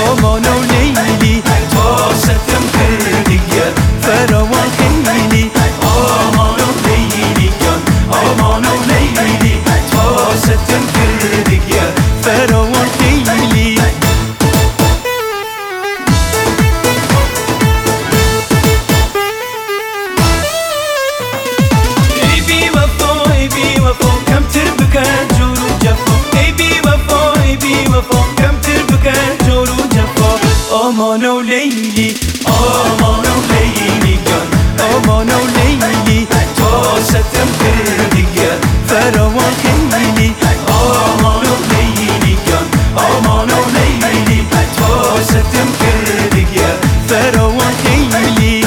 آمان و لیلی تا ستم کردی فراوان خیلی آمان و لیلی جان آمان و لیلی تا ستم کردی فراوان خیلی ای بی وفا ای بی وفا کمتر بکن جور و جفا ای بی وفا ای بی وفا کمتر بکن جور و جفا آمان و لیلی آمان و لیلی جان آمان و لیلی تا ستم کردی فراوان خیلی آمان و لیلی جان آمان و لیلی تا ستم کردی فراوان خیلی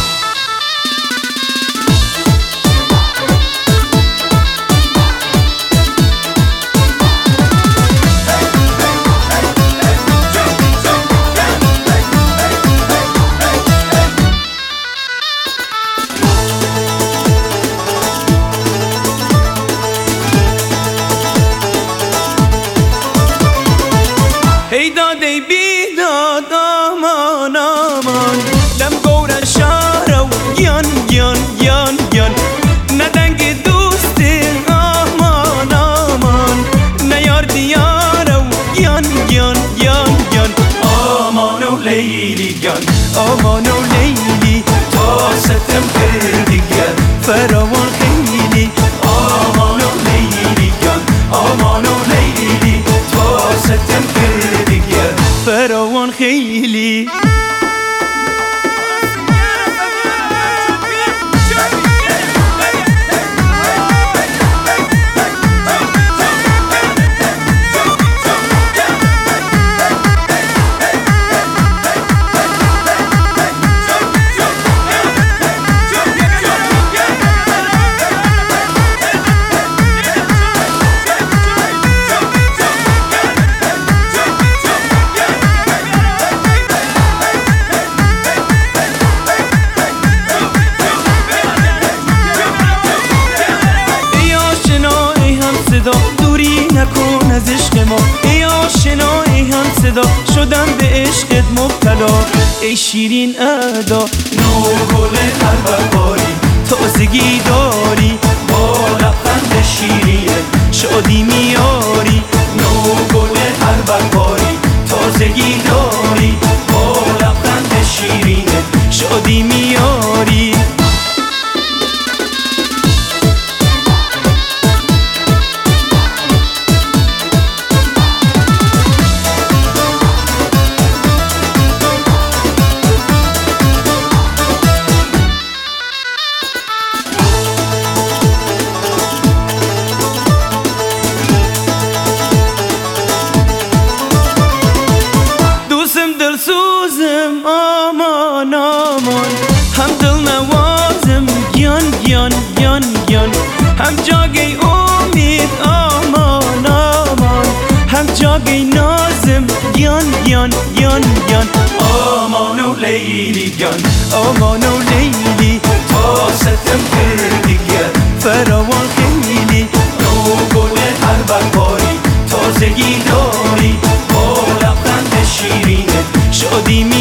ای داد ای بیداد آمان آمان دم گورن شارو گیان گیان گیان گیان ندنگ دوست آمان آمان نیار دیارو گیان گیان گیان گیان آمان و لیلی گیان آمان و لیلی تا ستم کردی فراوان خیلی آمان و لیلی گیان آمان و لیلی تا ستم کردی فراوان خیلی دوری نکن از عشق ما ای آشنا ای هم صدا شدم به عشقت مبتلا ای شیرین ادا نور گل هر بهاری تازگی داری با لبخند شیرینت شادی میاری نور گل هر بهاری تازگی داری با لبخند شیرینت شادی میاری دلسوزم آمان آمان هم دل نوازم گیان گیان گیان گیان هم جاگی امید آمان آمان هم جاگی نازم گیان گیان گیان گیان آمان و لیلی گیان آمان و لیلی تا ستم کردی فراوان خیلی نو گل هر بهاری تازگی داری با لبخند شیرینت شادی